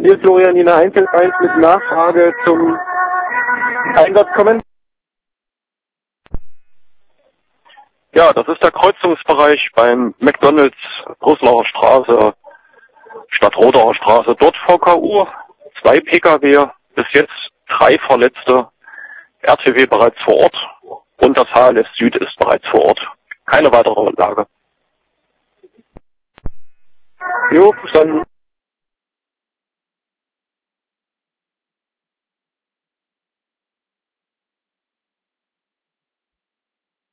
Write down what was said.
Hier ist Florian Nina 111 mit Nachfrage zum Einsatz kommen. Ja, das ist der Kreuzungsbereich beim McDonalds Brüsseler Straße, Stadtroderer Straße. Dort VKU, 2 Pkw, bis jetzt 3 Verletzte, RTW bereits vor Ort und das HLS Süd ist bereits vor Ort. Keine weitere Lage. Jo, verstanden.